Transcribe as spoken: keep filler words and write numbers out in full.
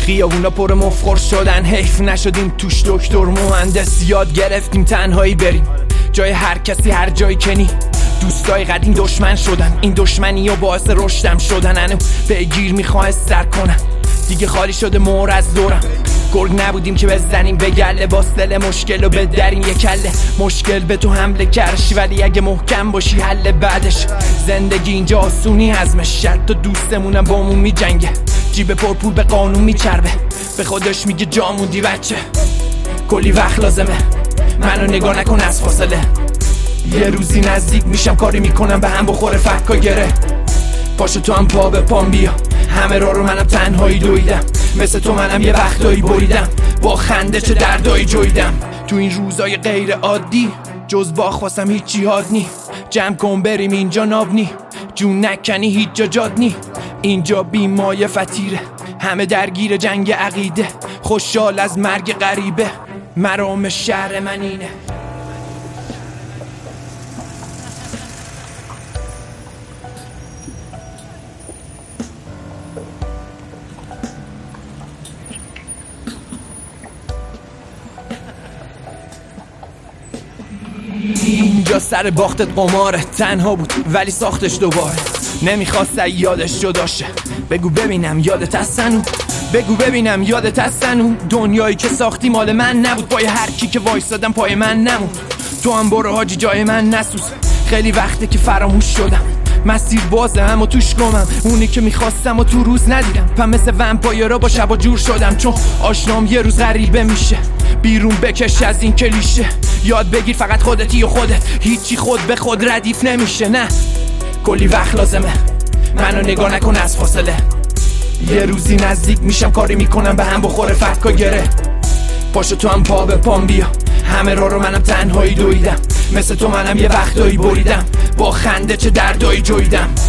خیابونا پر مفخور شدن، حیف نشدیم توش دکتر مهندس. یاد گرفتیم تنهایی بریم جای هر کسی هر جایی کنی. دوستای قدیم دشمن شدن، این دشمنی و باعث رشدم شدن. انو بگیر میخواه سر کنم، دیگه خالی شده مور از دورم. گرگ نبودیم که بزنیم به گله، باس دل مشکل و بدریم یه کله. مشکل به تو حمله کرشی، ولی اگه محکم باشی حل بعدش. زندگی اینجا آسونی هضمش، شد تا دوستمونم بامون میجنگه. جیب پرپول به قانون میچربه، به خودش میگه جا موندی بچه. کلی وقت لازمه، منو نگاه نکن از فاصله. یه روزی نزدیک میشم کاری میکنم به هم بخوره فکا گره. پاشو تو هم پا به پام بیا، همه را رو منم تنهایی دویدم. مثل تو منم یه وقتایی بریدم، با خنده چه دردایی جویدم. تو این روزای غیر عادی جز با خواستم هیچ جهاد نی. جمع کن بریم اینجا ناب نی، جون نکنی هیچ جا جاد نی. اینجا بیمای فتیره، همه درگیر جنگ عقیده. خوشحال از مرگ غریبه، مرام شهر من اینه. اینجا سر باختت قماره، تنها بود ولی ساختش دوباره. نمیخواست یادش جداشه، بگو ببینم یادت هستن. بگو ببینم یادت هستن. دنیایی که ساختی مال من نبود، پای هر کی که وایسادم پای من نمود. تو هم برو حاجی جای من نسوز، خیلی وقته که فراموش شدم. مسیر بازه اما توش گمم، اونی که میخواستم و تو روز ندیدم. پم مثل ومپایرها با شبا جور شدم، چون آشنام یه روز غریبه میشه. بیرون بکش از این کلیشه، یاد بگیر فقط خودتی و خودت. هیچی خود به خود ردیف نمیشه، نه کلی وقت لازمه، منو نگاه نکن از فاصله. یه روزی نزدیک میشم کاری میکنم به هم بخوره فکا گره. پاشو تو هم پا به پام بیا، همه را رو منم تنهایی دویدم. مثل تو منم یه وقتایی بریدم، با خنده چه دردایی جویدم.